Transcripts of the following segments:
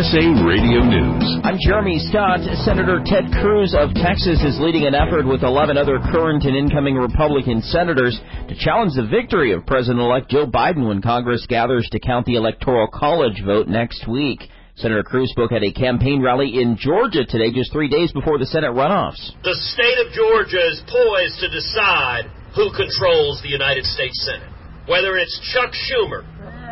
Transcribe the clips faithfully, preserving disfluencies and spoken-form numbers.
S A Radio News. I'm Jeremy Scott. Senator Ted Cruz of Texas is leading an effort with eleven other current and incoming Republican senators to challenge the victory of President-elect Joe Biden when Congress gathers to count the Electoral College vote next week. Senator Cruz spoke at a campaign rally in Georgia today, just three days before the Senate runoffs. The state of Georgia is poised to decide who controls the United States Senate. Whether it's Chuck Schumer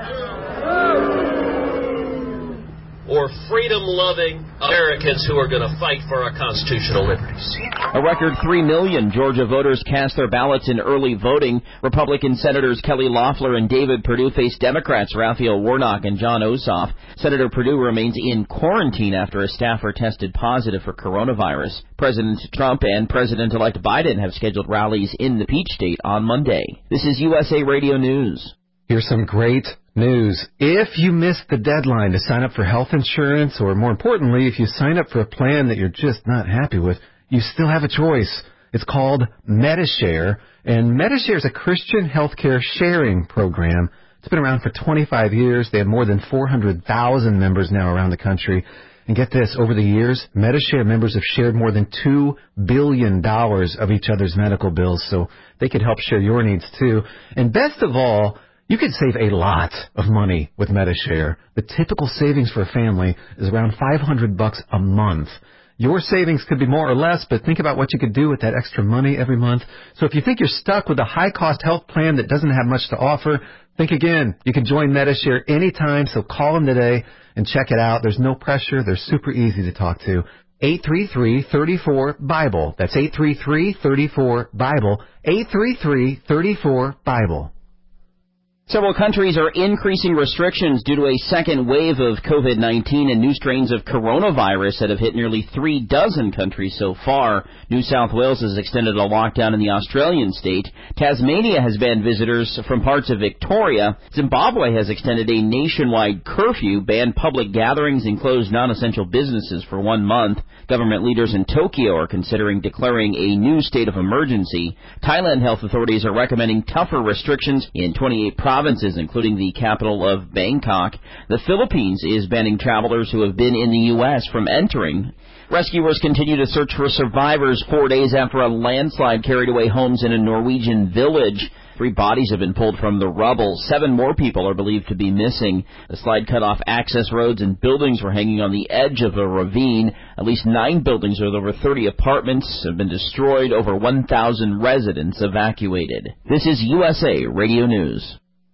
or freedom-loving Americans who are going to fight for our constitutional liberties. A record three million Georgia voters cast their ballots in early voting. Republican Senators Kelly Loeffler and David Perdue face Democrats Raphael Warnock and Jon Ossoff. Senator Perdue remains in quarantine after a staffer tested positive for coronavirus. President Trump and President-elect Biden have scheduled rallies in the Peach State on Monday. This is U S A Radio News. Here's some great news. If you missed the deadline to sign up for health insurance, or more importantly, if you sign up for a plan that you're just not happy with, you still have a choice. It's called Medi-Share, and Medi-Share is a Christian healthcare sharing program. It's been around for twenty-five years. They have more than four hundred thousand members now around the country. And get this, over the years, Medi-Share members have shared more than two billion dollars of each other's medical bills, so they could help share your needs too. And best of all, you could save a lot of money with Medi-Share. The typical savings for a family is around five hundred bucks a month. Your savings could be more or less, but think about what you could do with that extra money every month. So if you think you're stuck with a high-cost health plan that doesn't have much to offer, think again. You can join Medi-Share anytime, so call them today and check it out. There's no pressure. They're super easy to talk to. eight three three, three four, BIBLE. That's eight three three, three four, BIBLE. eight three three, three four, BIBLE. Several countries are increasing restrictions due to a second wave of COVID nineteen and new strains of coronavirus that have hit nearly three dozen countries so far. New South Wales has extended a lockdown in the Australian state. Tasmania has banned visitors from parts of Victoria. Zimbabwe has extended a nationwide curfew, banned public gatherings, and closed non-essential businesses for one month. Government leaders in Tokyo are considering declaring a new state of emergency. Thailand health authorities are recommending tougher restrictions in twenty-eight provinces. provinces, including the capital of Bangkok. The Philippines is banning travelers who have been in the U S from entering. Rescuers continue to search for survivors four days after a landslide carried away homes in a Norwegian village. Three bodies have been pulled from the rubble. Seven more people are believed to be missing. The slide cut off access roads and buildings were hanging on the edge of a ravine. At least nine buildings with over thirty apartments have been destroyed. Over one thousand residents evacuated. This is U S A Radio News.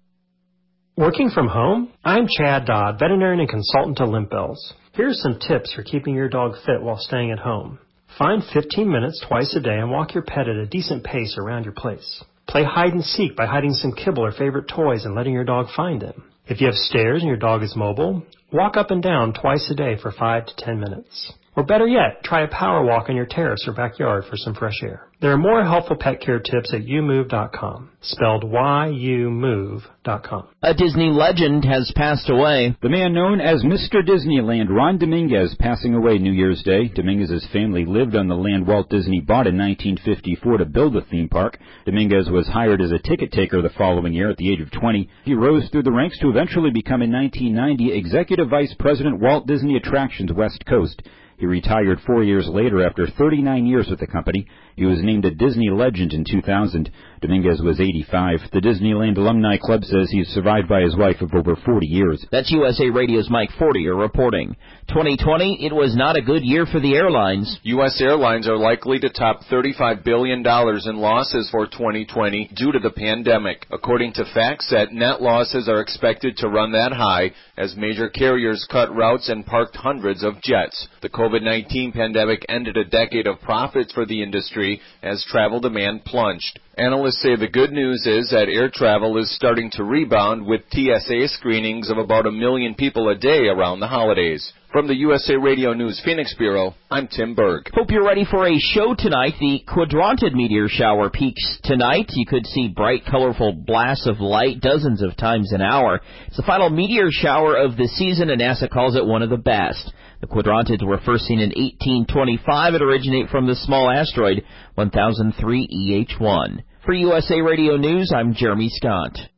Working from home? I'm Chad Dodd, veterinarian and consultant to Limp Bells. Here are some tips for keeping your dog fit while staying at home. Find fifteen minutes twice a day and walk your pet at a decent pace around your place. Play hide and seek by hiding some kibble or favorite toys and letting your dog find them. If you have stairs and your dog is mobile, walk up and down twice a day for five to ten minutes. Or better yet, try a power walk on your terrace or backyard for some fresh air. There are more helpful pet care tips at you move dot com, spelled Y U move dot com. A Disney legend has passed away. The man known as Mister Disneyland, Ron Dominguez, passing away New Year's Day. Dominguez's family lived on the land Walt Disney bought in nineteen fifty-four to build the theme park. Dominguez was hired as a ticket taker the following year at the age of twenty. He rose through the ranks to eventually become in nineteen ninety Executive Vice President, Walt Disney Attractions West Coast. He retired four years later after thirty-nine years with the company. He was named a Disney Legend in two thousand. Dominguez was eighty-five. The Disneyland Alumni Club says he's survived by his wife of over forty years. That's U S A Radio's Mike Fortier reporting. twenty twenty, it was not a good year for the airlines. U S airlines are likely to top thirty-five billion dollars in losses for twenty twenty due to the pandemic. According to FactSet, net losses are expected to run that high as major carriers cut routes and parked hundreds of jets. The COVID nineteen pandemic ended a decade of profits for the industry as travel demand plunged. Analysts say the good news is that air travel is starting to rebound with T S A screenings of about a million people a day around the holidays. From the U S A Radio News Phoenix Bureau, I'm Tim Berg. Hope you're ready for a show tonight. The Quadrantid meteor shower peaks tonight. You could see bright, colorful blasts of light dozens of times an hour. It's the final meteor shower of the season, and NASA calls it one of the best. The Quadrantids were first seen in eighteen twenty-five and originate from the small asteroid one thousand three E H one. For U S A Radio News, I'm Jeremy Scott.